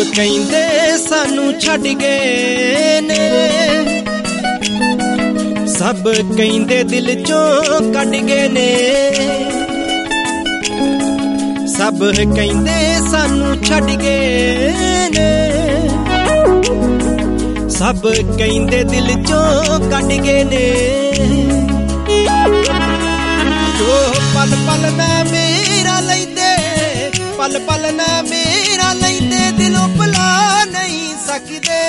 ਕਹਿੰਦੇ ਸਾਨੂੰ ਛੱਡ ਗਏ ਨੇ, ਸਭ ਕਹਿੰਦੇ ਦਿਲ ਚੋਂ ਕੱਢ ਗਏ ਨੇ, ਸਭ ਕਹਿੰਦੇ ਸਾਨੂੰ ਛੱਡ ਗਏ ਨੇ, ਸਭ ਕਹਿੰਦੇ ਦਿਲ ਚੋਂ ਕੱਢ ਗਏ ਨੇ। ਜੋ ਪਲ ਪਲ ਮੈਂ ਮੇਰਾ ਲੈਂਦੇ, ਪਲ ਪਲ ਮੈਂ ਮੇਰਾ ਲੈਂਦੇ, ਦਿਲੋਂ ਭੁਲਾ ਨਹੀਂ ਸਕਦੇ।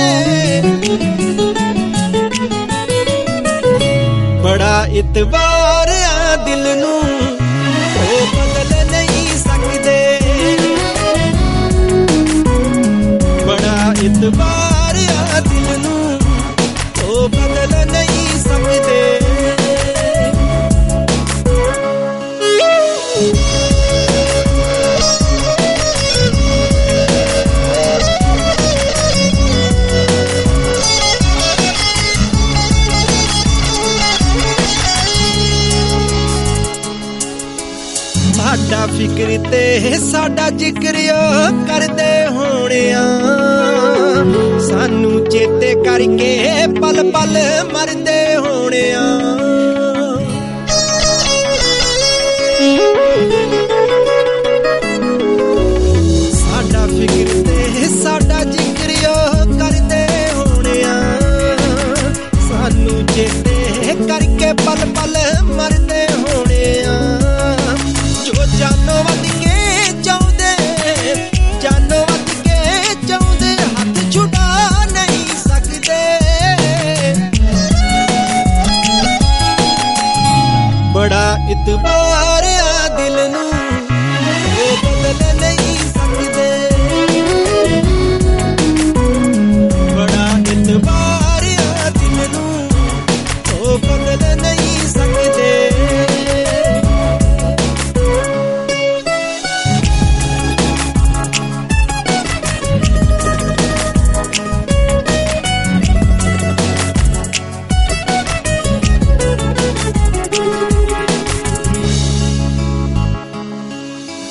ਬੜਾ ਇਤਬਾਰ ਆ ਦਿਲ ਨੂੰ, ਉਹ ਬਦਲ ਨਹੀਂ ਸਕਦੇ। ਬੜਾ ਇਤਬਾਰ ਆ ਦਿਲ ਨੂੰ, ਉਹ ਬਦਲ ਨਹੀਂ ਸਕਦੇ। ਸਾਡਾ ਫਿਕਰ ਤੇ ਸਾਡਾ ਜ਼ਿਕਰ ਕਰਦੇ ਹੋਣਿਆ, ਸਾਨੂੰ ਚੇਤੇ ਕਰਕੇ ਪਲ ਪਲ ਮਰਦੇ ਹੋਣਿਆ।